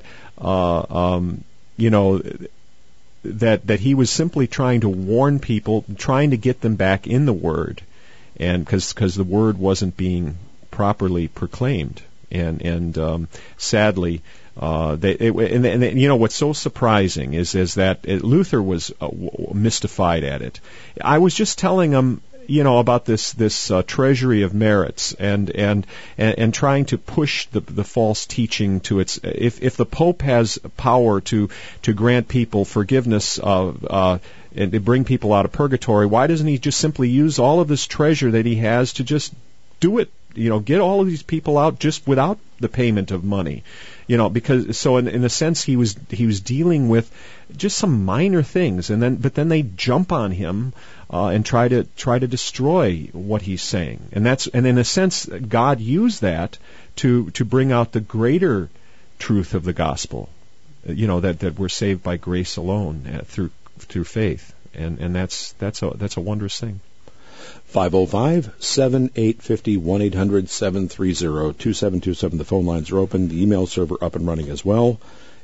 That he was simply trying to warn people, trying to get them back in the Word, and because the Word wasn't being properly proclaimed, and sadly, what's so surprising is that Luther was mystified at it. I was just telling him, about this treasury of merits and trying to push the false teaching to its. If the Pope has power to grant people forgiveness and to bring people out of purgatory, why doesn't he just simply use all of this treasure that he has to just do it? Get all of these people out just without the payment of money. Because so in a sense he was dealing with just some minor things, but then they jump on him and try to destroy what he's saying, and in a sense God used that to bring out the greater truth of the gospel, that we're saved by grace alone through faith, and that's a wondrous thing. 505-7850, 1-800-730-2727. The phone lines are open. The email server up and running as well,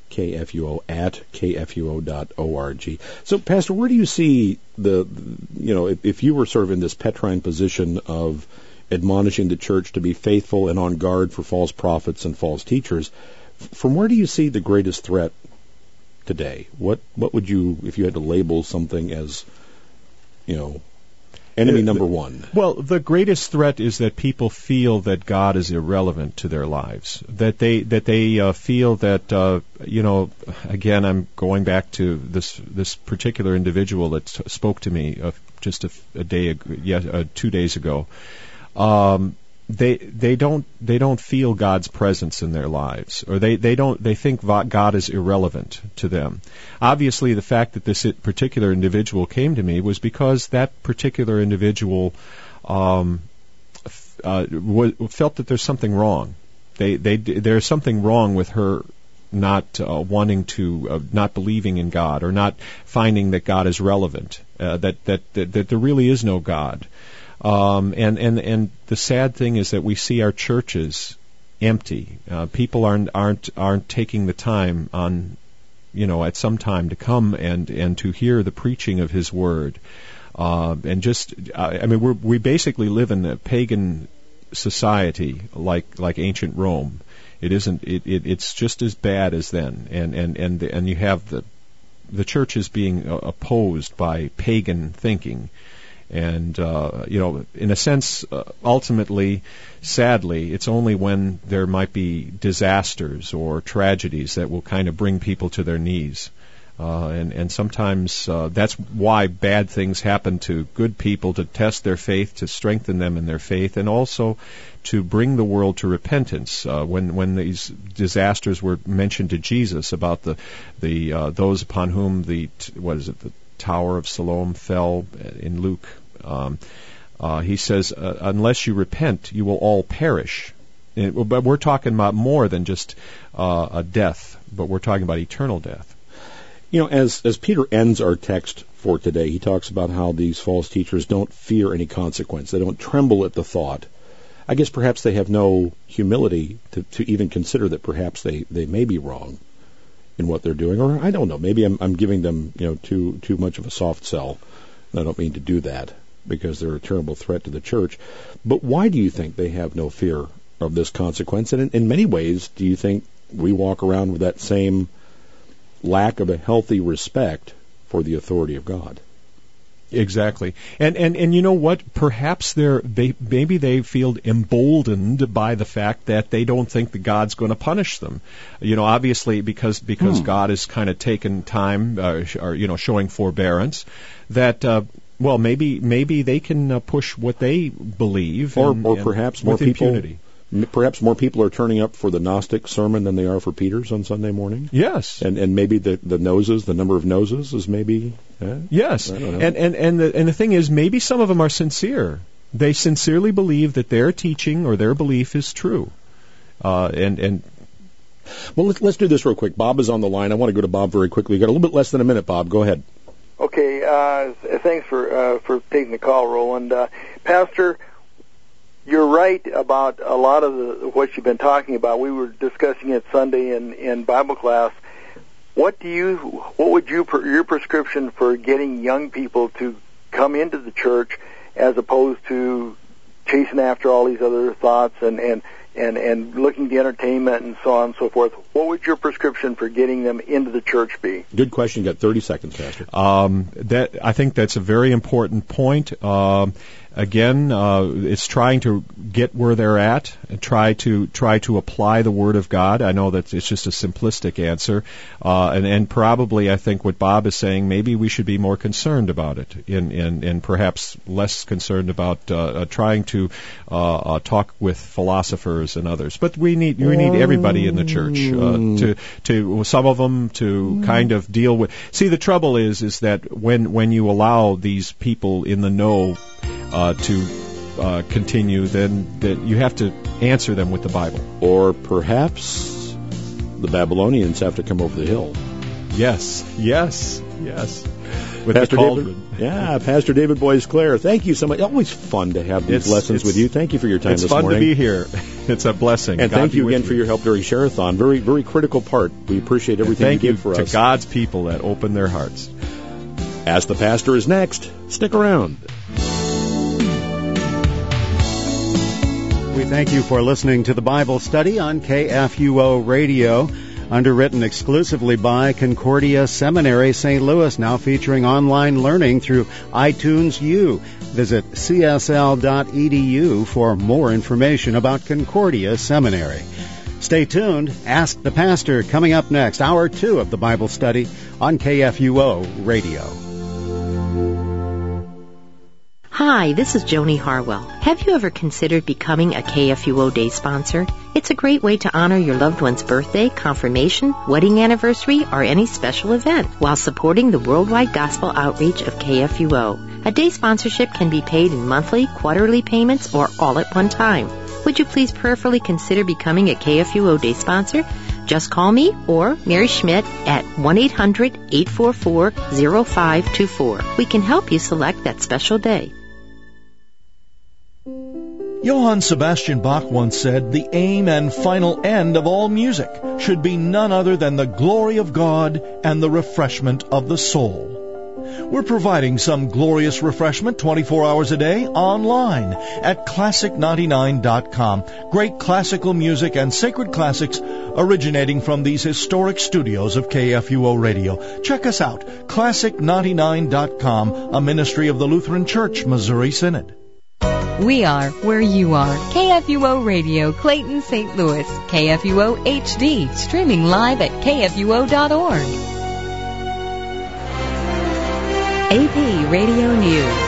kfuo@kfuo.org. So, Pastor, where do you see if you were sort of in this Petrine position of admonishing the church to be faithful and on guard for false prophets and false teachers, from where do you see the greatest threat today? What would you, if you had to label something as, enemy number one? Well, the greatest threat is that people feel that God is irrelevant to their lives. That they feel that again, I'm going back to this particular individual that spoke to me just a day ago, 2 days ago. They don't feel God's presence in their lives, or they think God is irrelevant to them. Obviously, the fact that this particular individual came to me was because that particular individual felt that there's something wrong. There's something wrong with her not wanting to, not believing in God, or not finding that God is relevant. That there really is no God. And the sad thing is that we see our churches empty. People aren't taking the time at some time to come and to hear the preaching of His Word. We basically live in a pagan society like ancient Rome. It isn't. It's just as bad as then. And you have the churches being opposed by pagan thinking. And, in a sense, ultimately, sadly, it's only when there might be disasters or tragedies that will kind of bring people to their knees. And sometimes that's why bad things happen to good people, to test their faith, to strengthen them in their faith, and also to bring the world to repentance. When these disasters were mentioned to Jesus about the those upon whom the Tower of Siloam fell in Luke. He says, unless you repent, you will all perish. But we're talking about more than just a death, but we're talking about eternal death. As Peter ends our text for today, he talks about how these false teachers don't fear any consequence. They don't tremble at the thought. I guess perhaps they have no humility to even consider that perhaps they may be wrong in what they're doing, or I don't know. Maybe I'm giving them too much of a soft sell. I don't mean to do that because they're a terrible threat to the church. But why do you think they have no fear of this consequence? And in many ways, do you think we walk around with that same lack of a healthy respect for the authority of God? Exactly. And you know what? Perhaps maybe they feel emboldened by the fact that they don't think that God's going to punish them. Obviously because God has kind of taken time, or showing forbearance, that maybe they can push what they believe, or perhaps more people. Impunity. Perhaps more people are turning up for the Gnostic sermon than they are for Peter's on Sunday morning. Yes, and maybe the number of noses is maybe. Yes, and the thing is, maybe some of them are sincere. They sincerely believe that their teaching or their belief is true. Well, let's do this real quick. Bob is on the line. I want to go to Bob very quickly. We've got a little bit less than a minute, Bob. Go ahead. Okay. Thanks for taking the call, Roland. Pastor, you're right about a lot of what you've been talking about. We were discussing it Sunday in Bible class. What would your prescription for getting young people to come into the church as opposed to chasing after all these other thoughts and looking to entertainment and so on and so forth? What would your prescription for getting them into the church be? Good question. You got 30 seconds, Pastor. I think that's a very important point. Again, it's trying to get where they're at and try to apply the Word of God. I know that it's just a simplistic answer, and probably I think what Bob is saying, maybe we should be more concerned about it, and perhaps less concerned about trying to talk with philosophers and others. But we need everybody in the church to some of them to kind of deal with. See, the trouble is that when you allow these people in the know to continue, then you have to answer them with the Bible. Or perhaps the Babylonians have to come over the hill. Yes. With Pastor the cauldron. Pastor David Boies Clare, thank you so much. Always fun to have these lessons with you. Thank you for your time this morning. It's fun to be here. It's a blessing. And thank you again for your help during Share-a-thon. Very, very critical part. We appreciate everything you did for us. Thank you to God's people that open their hearts. Ask the Pastor is next. Stick around. We thank you for listening to the Bible study on KFUO Radio, underwritten exclusively by Concordia Seminary, St. Louis, now featuring online learning through iTunes U. Visit csl.edu for more information about Concordia Seminary. Stay tuned. Ask the Pastor coming up next, Hour 2 of the Bible study on KFUO Radio. Hi, this is Joni Harwell. Have you ever considered becoming a KFUO Day sponsor? It's a great way to honor your loved one's birthday, confirmation, wedding anniversary, or any special event while supporting the worldwide gospel outreach of KFUO. A day sponsorship can be paid in monthly, quarterly payments, or all at one time. Would you please prayerfully consider becoming a KFUO Day sponsor? Just call me or Mary Schmidt at 1-800-844-0524. We can help you select that special day. Johann Sebastian Bach once said, "The aim and final end of all music should be none other than the glory of God and the refreshment of the soul." We're providing some glorious refreshment 24 hours a day online at Classic99.com. Great classical music and sacred classics originating from these historic studios of KFUO Radio. Check us out, Classic99.com, a ministry of the Lutheran Church, Missouri Synod. We are where you are. KFUO Radio, Clayton, St. Louis. KFUO HD, streaming live at kfuo.org. AP Radio News.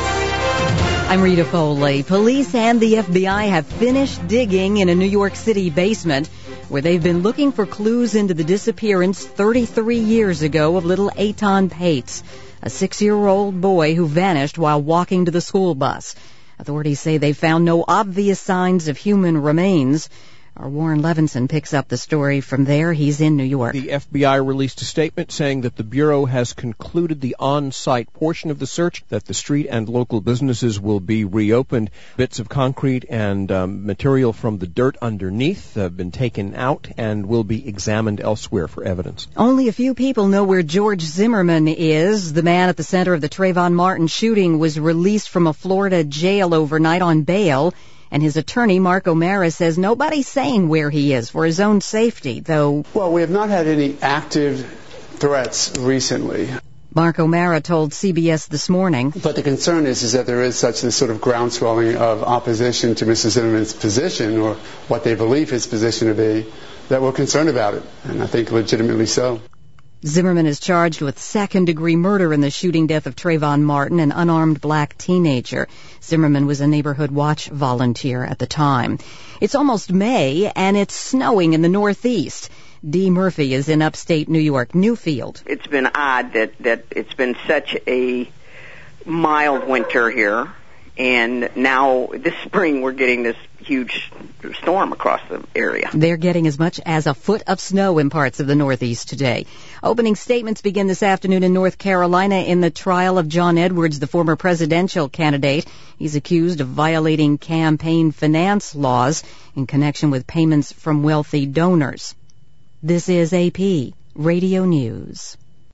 I'm Rita Foley. Police and the FBI have finished digging in a New York City basement where they've been looking for clues into the disappearance 33 years ago of little Eitan Pates, a 6-year-old boy who vanished while walking to the school bus. Authorities say they found no obvious signs of human remains. Our Warren Levinson picks up the story from there. He's in New York. The FBI released a statement saying that the Bureau has concluded the on-site portion of the search, that the street and local businesses will be reopened. Bits of concrete and material from the dirt underneath have been taken out and will be examined elsewhere for evidence. Only a few people know where George Zimmerman is. The man at the center of the Trayvon Martin shooting was released from a Florida jail overnight on bail. And his attorney, Mark O'Mara, says nobody's saying where he is for his own safety, though. Well, we have not had any active threats recently. Mark O'Mara told CBS this morning. But the concern is that there is such this sort of groundswelling of opposition to Mr. Zimmerman's position, or what they believe his position to be, that we're concerned about it, and I think legitimately so. Zimmerman is charged with second-degree murder in the shooting death of Trayvon Martin, an unarmed black teenager. Zimmerman was a neighborhood watch volunteer at the time. It's almost May, and it's snowing in the Northeast. Dee Murphy is in upstate New York, Newfield. It's been odd that it's been such a mild winter here, and now this spring we're getting this huge storm across the area. They're getting as much as a foot of snow in parts of the Northeast today. Opening statements begin this afternoon in North Carolina in the trial of John Edwards, the former presidential candidate. He's accused of violating campaign finance laws in connection with payments from wealthy donors. This is AP Radio News.